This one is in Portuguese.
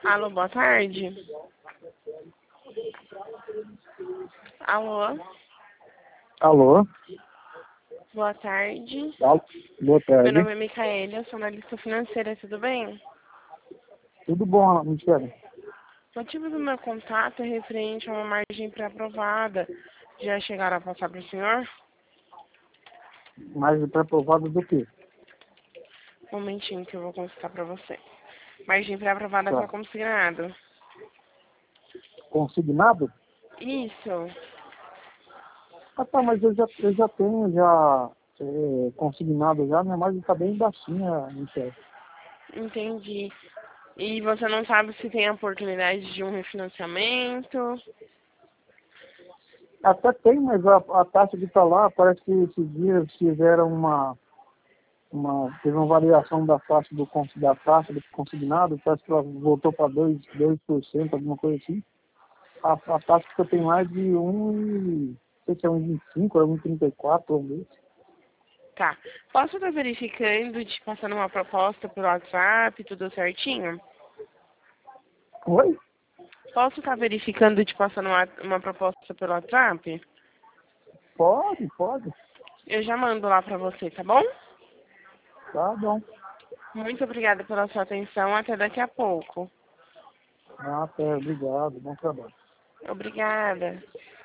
Alô, boa tarde. Alô, Alô? boa tarde. Boa Meu tarde. nome é Micaela, eu sou analista financeira, tudo bem? Tudo bom, Michele? O motivo do meu contato é referente a uma margem pré-aprovada. Já chegaram a passar para o senhor? Mas pré-aprovado do quê? Um momentinho que eu vou consultar para você. Margem pré-aprovada para Tá. consignado. Consignado? Isso, Ah, tá, mas eu já tenho consignado já, minha margem está bem baixinha, Michele. entendi. E você não sabe se tem a oportunidade de um refinanciamento? Até tem, mas a taxa que está lá, parece que esses dias fizeram teve uma variação da taxa da taxa do consignado, parece que ela voltou para 2%, alguma coisa assim. A taxa que eu tenho lá é de não sei se é 1,25 ou 1,34 ou mês. Tá. Posso estar verificando, te passando uma proposta por WhatsApp, tudo certinho? Oi? Posso estar verificando e te passando uma proposta pelo WhatsApp? Pode. Eu já mando lá pra você, tá bom? Tá bom. Muito obrigada pela sua atenção. Até daqui a pouco. Obrigado. Bom trabalho. Obrigada.